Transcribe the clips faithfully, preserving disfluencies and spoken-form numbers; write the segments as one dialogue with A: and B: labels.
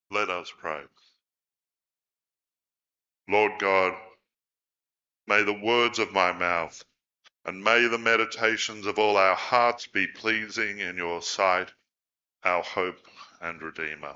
A: Let us pray. Lord God, may the words of my mouth and may the meditations of all our hearts be pleasing in your sight, our hope and Redeemer.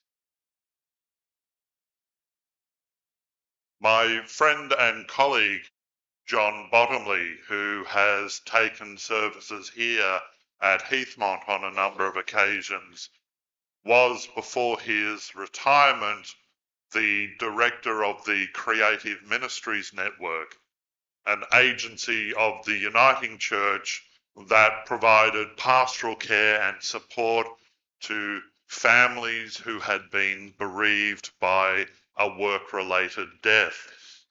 A: My friend and colleague, John Bottomley, who has taken services here at Heathmont on a number of occasions, was, before his retirement, the director of the Creative Ministries Network, an agency of the Uniting Church that provided pastoral care and support to families who had been bereaved by a work-related death.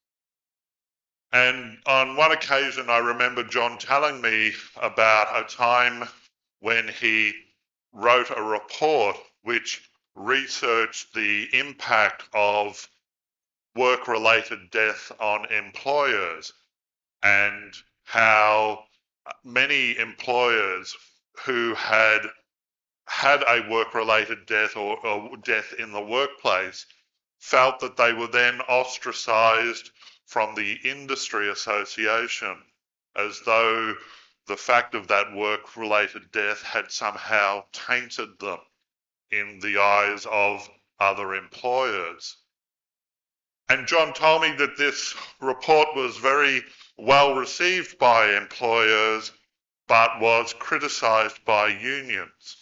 A: And on one occasion, I remember John telling me about a time when he wrote a report which researched the impact of work-related death on employers and how many employers who had had a work-related death or, or death in the workplace felt that they were then ostracized from the industry association, as though the fact of that work-related death had somehow tainted them in the eyes of other employers. And John told me that this report was very well received by employers, but was criticised by unions.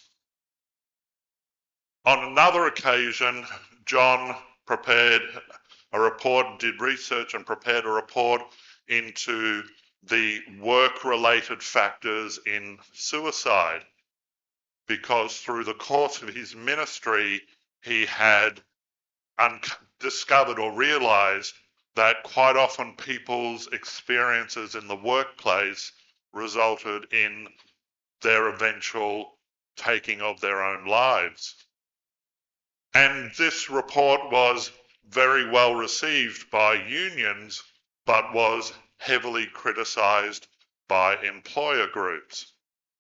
A: On another occasion, John prepared a report, did research and prepared a report into the work-related factors in suicide, because through the course of his ministry, he had discovered or realised that quite often people's experiences in the workplace resulted in their eventual taking of their own lives. And this report was very well received by unions, but was heavily criticised by employer groups.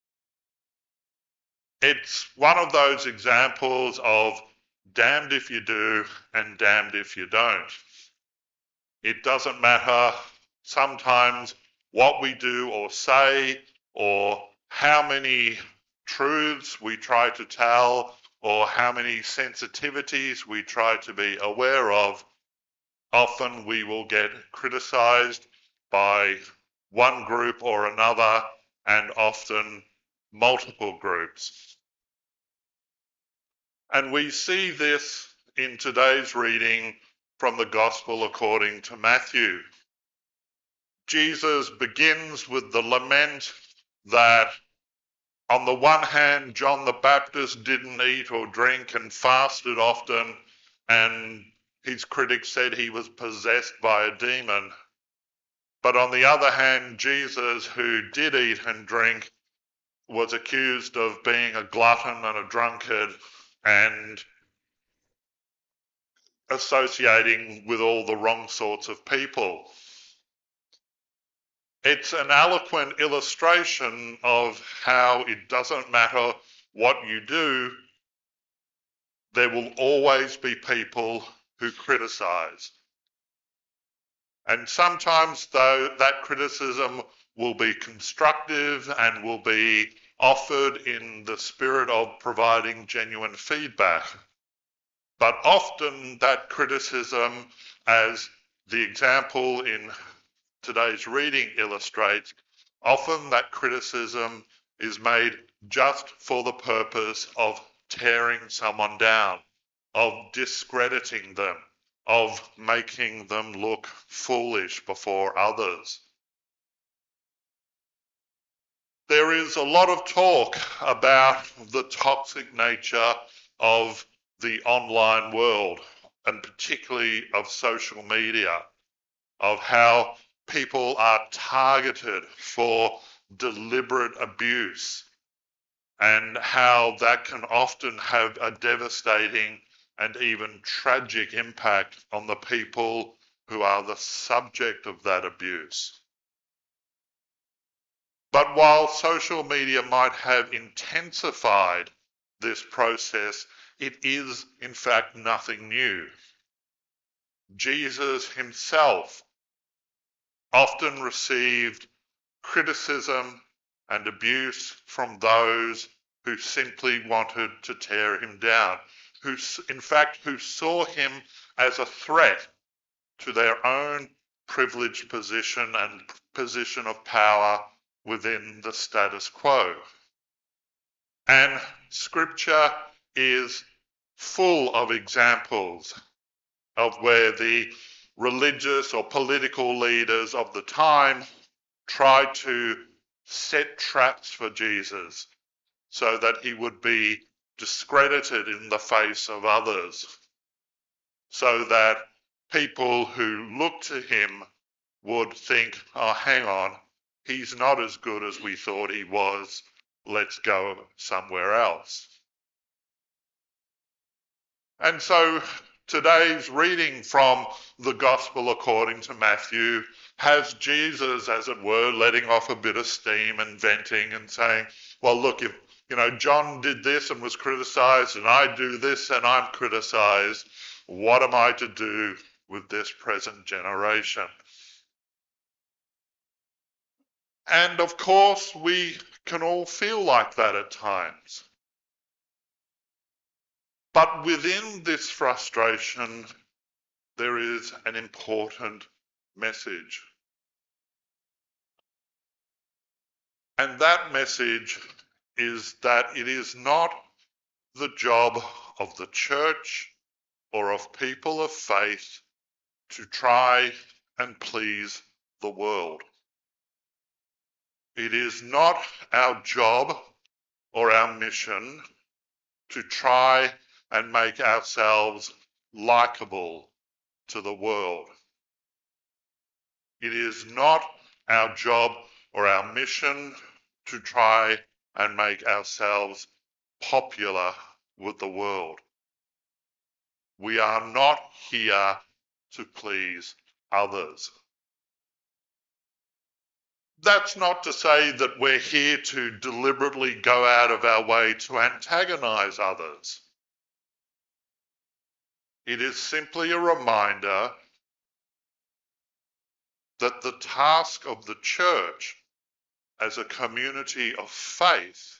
A: It's one of those examples of damned if you do and damned if you don't. It doesn't matter sometimes what we do or say, or how many truths we try to tell, or how many sensitivities we try to be aware of. Often we will get criticised by one group or another, and often multiple groups. And we see this in today's reading from the Gospel according to Matthew. Jesus begins with the lament that on the one hand, John the Baptist didn't eat or drink and fasted often, and his critics said he was possessed by a demon. But on the other hand, Jesus, who did eat and drink, was accused of being a glutton and a drunkard and associating with all the wrong sorts of people. It's an eloquent illustration of how it doesn't matter what you do, there will always be people who criticize. And sometimes, though, that criticism will be constructive and will be offered in the spirit of providing genuine feedback. But often that criticism, as the example in today's reading illustrates, often that criticism is made just for the purpose of tearing someone down, of discrediting them, of making them look foolish before others. There is a lot of talk about the toxic nature of the online world, and particularly of social media, of how people are targeted for deliberate abuse, and how that can often have a devastating and even tragic impact on the people who are the subject of that abuse. But while social media might have intensified this process, it is in fact nothing new. Jesus himself often received criticism and abuse from those who simply wanted to tear him down, who, in fact, who saw him as a threat to their own privileged position and position of power within the status quo. And Scripture is full of examples of where the religious or political leaders of the time tried to set traps for Jesus so that he would be discredited in the face of others, so that people who looked to him would think, oh, hang on, he's not as good as we thought he was, let's go somewhere else. And so today's reading from the Gospel according to Matthew has Jesus, as it were, letting off a bit of steam and venting and saying, well, look, if you know John did this and was criticised, and I do this and I'm criticised, what am I to do with this present generation? And of course, we can all feel like that at times. But within this frustration, there is an important message. And that message is that it is not the job of the church or of people of faith to try and please the world. It is not our job or our mission to try and make ourselves likable to the world. It is not our job or our mission to try and make ourselves popular with the world. We are not here to please others. That's not to say that we're here to deliberately go out of our way to antagonize others. It is simply a reminder that the task of the church as a community of faith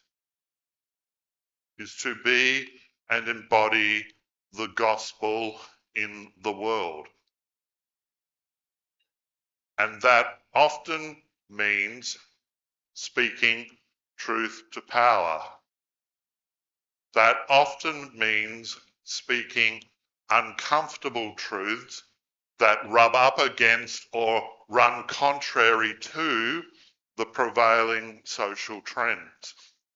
A: is to be and embody the gospel in the world. And that often means speaking truth to power. That often means speaking uncomfortable truths that rub up against or run contrary to the prevailing social trends.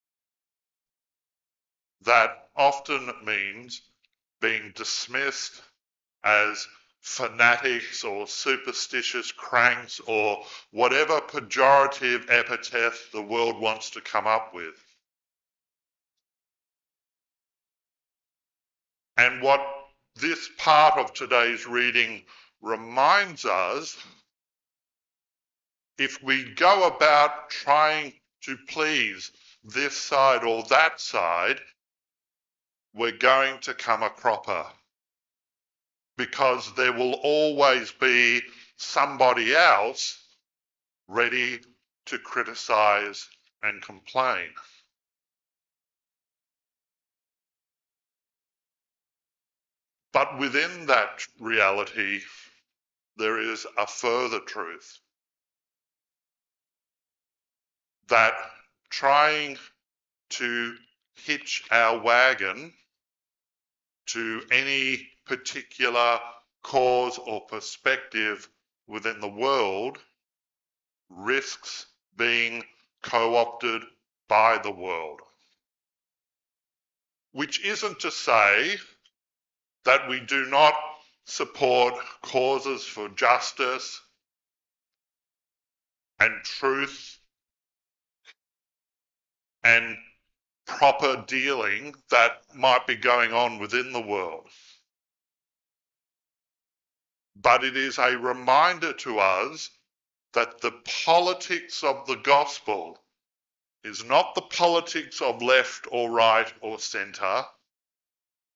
A: That often means being dismissed as fanatics or superstitious cranks or whatever pejorative epithet the world wants to come up with. And what this part of today's reading reminds us, if we go about trying to please this side or that side, we're going to come a cropper, because there will always be somebody else ready to criticize and complain. But within that reality, there is a further truth, that trying to hitch our wagon to any particular cause or perspective within the world risks being co-opted by the world. Which isn't to say that we do not support causes for justice and truth and proper dealing that might be going on within the world. But it is a reminder to us that the politics of the gospel is not the politics of left or right or centre.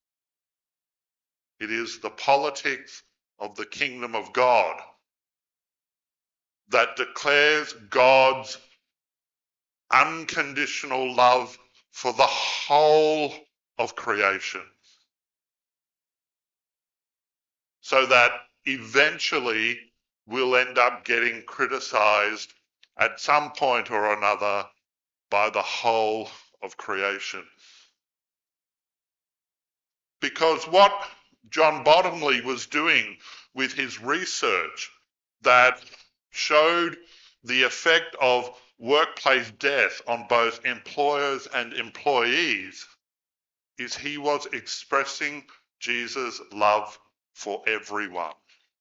A: It is the politics of the kingdom of God that declares God's unconditional love for the whole of creation, so that eventually we'll end up getting criticized at some point or another by the whole of creation. Because what John Bottomley was doing with his research that showed the effect of workplace death on both employers and employees is he was expressing Jesus' love for everyone.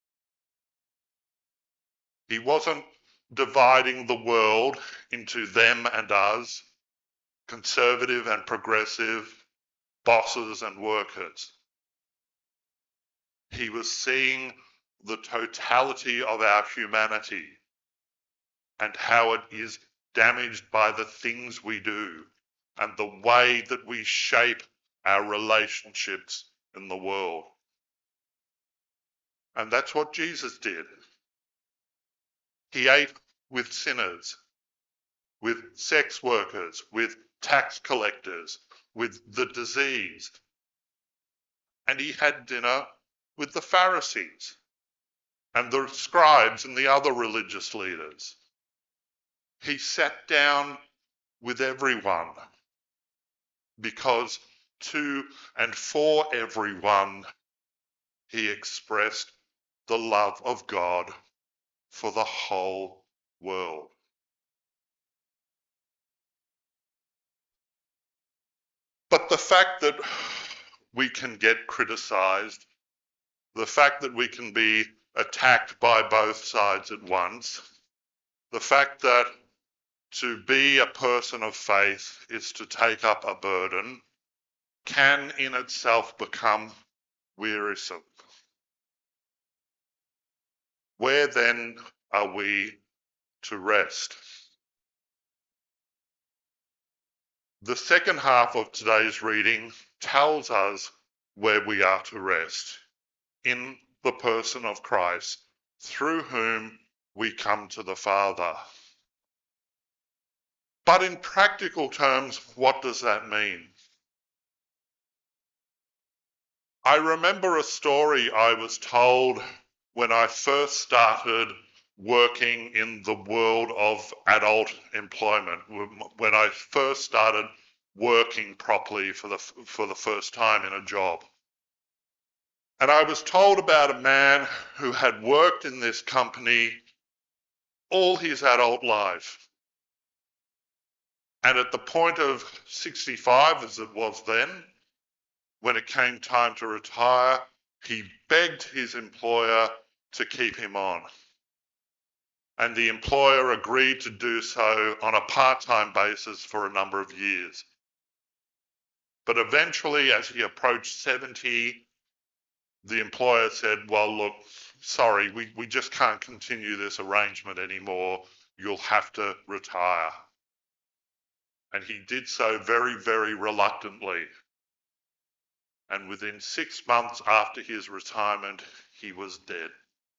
A: He wasn't dividing the world into them and us, conservative and progressive, bosses and workers. He was seeing the totality of our humanity and how it is damaged by the things we do and the way that we shape our relationships in the world. And that's what Jesus did. He ate with sinners, with sex workers, with tax collectors, with the diseased. And he had dinner with the Pharisees and the scribes and the other religious leaders. He sat down with everyone because to and for everyone he expressed the love of God for the whole world. But the fact that we can get criticized, the fact that we can be attacked by both sides at once, the fact that to be a person of faith is to take up a burden, can in itself become wearisome. Where then are we to rest? The second half of today's reading tells us where we are to rest, in the person of Christ, through whom we come to the Father. But in practical terms, what does that mean? I remember a story I was told when I first started working in the world of adult employment, when I first started working properly for the for the first time in a job. And I was told about a man who had worked in this company all his adult life. And at the point of sixty-five, as it was then, when it came time to retire, he begged his employer to keep him on. And the employer agreed to do so on a part-time basis for a number of years. But eventually, as he approached seventy, the employer said, well, look, sorry, we, we just can't continue this arrangement anymore. You'll have to retire. And he did so very, very reluctantly. And within six months after his retirement, he was dead.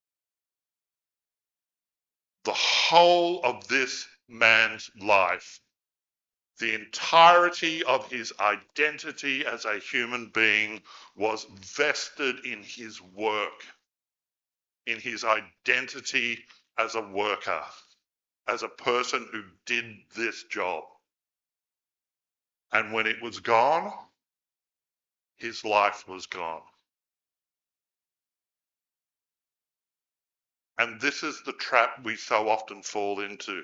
A: The whole of this man's life, the entirety of his identity as a human being was vested in his work, in his identity as a worker, as a person who did this job. And when it was gone, his life was gone. And this is the trap we so often fall into.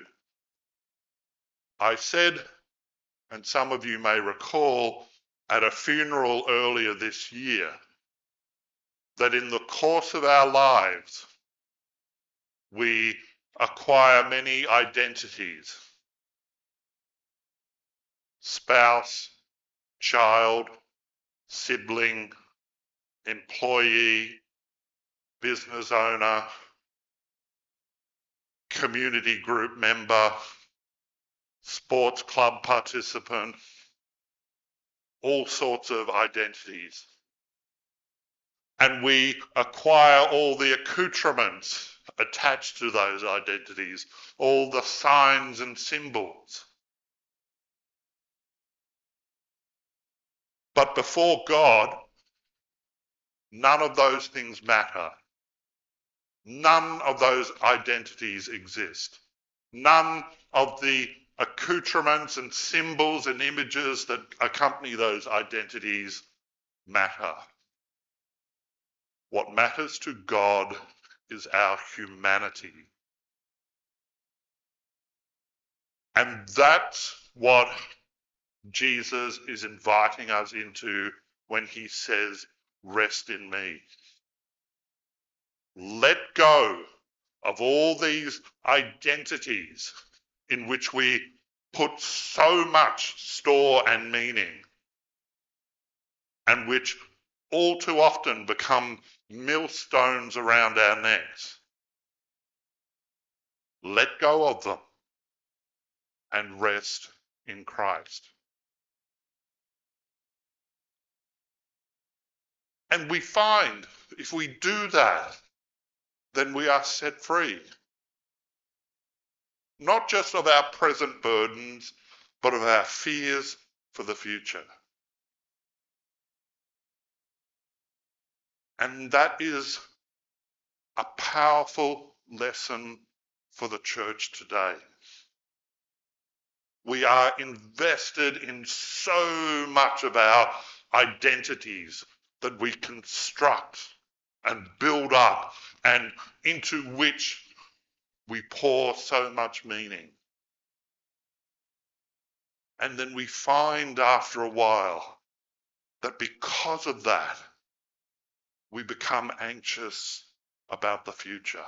A: I said, and some of you may recall, at a funeral earlier this year, that in the course of our lives, we acquire many identities. Spouse, child, sibling, employee, business owner, community group member, sports club participant, all sorts of identities. And we acquire all the accoutrements attached to those identities, all the signs and symbols. But before God, none of those things matter. None of those identities exist. None of the accoutrements and symbols and images that accompany those identities matter. What matters to God is our humanity. And that's what Jesus is inviting us into when he says, rest in me. Let go of all these identities in which we put so much store and meaning, and which all too often become millstones around our necks. Let go of them and rest in Christ. And we find if we do that, then we are set free. Not just of our present burdens, but of our fears for the future. And that is a powerful lesson for the church today. We are invested in so much of our identities that we construct and build up, and into which we pour so much meaning. And then we find after a while that because of that, we become anxious about the future.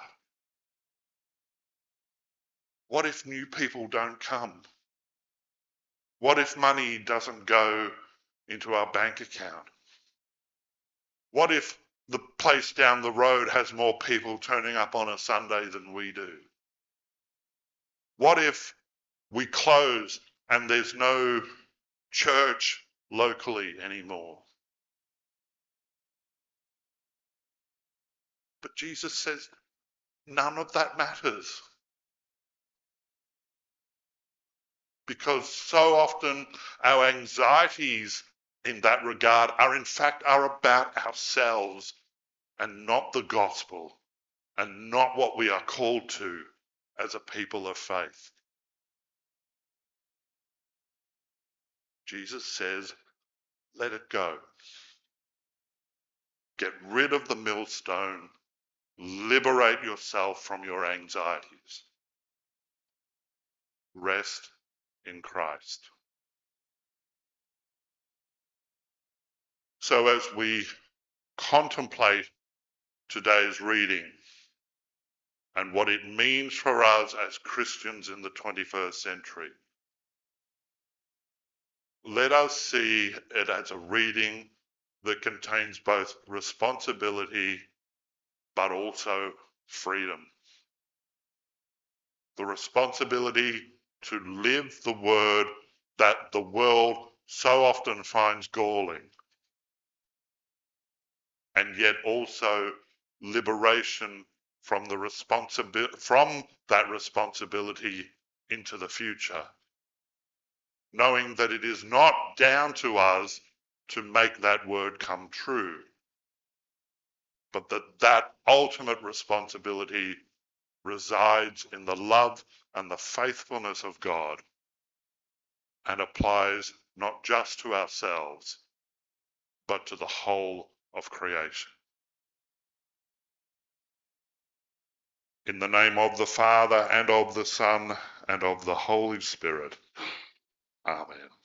A: What if new people don't come? What if money doesn't go into our bank account? What if the place down the road has more people turning up on a Sunday than we do? What if we close and there's no church locally anymore? But Jesus says none of that matters. Because so often our anxieties in that regard are in fact are about ourselves and not the gospel and not what we are called to as a people of faith. Jesus says, let it go. Get rid of the millstone. Liberate yourself from your anxieties. Rest in Christ. So as we contemplate today's reading and what it means for us as Christians in the twenty-first century, let us see it as a reading that contains both responsibility but also freedom. The responsibility to live the word that the world so often finds galling, and yet also liberation from the responsibility from that responsibility into the future, knowing that it is not down to us to make that word come true, but that that ultimate responsibility resides in the love and the faithfulness of God and applies not just to ourselves, but to the whole of creation. In the name of the Father, and of the Son, and of the Holy Spirit. Amen.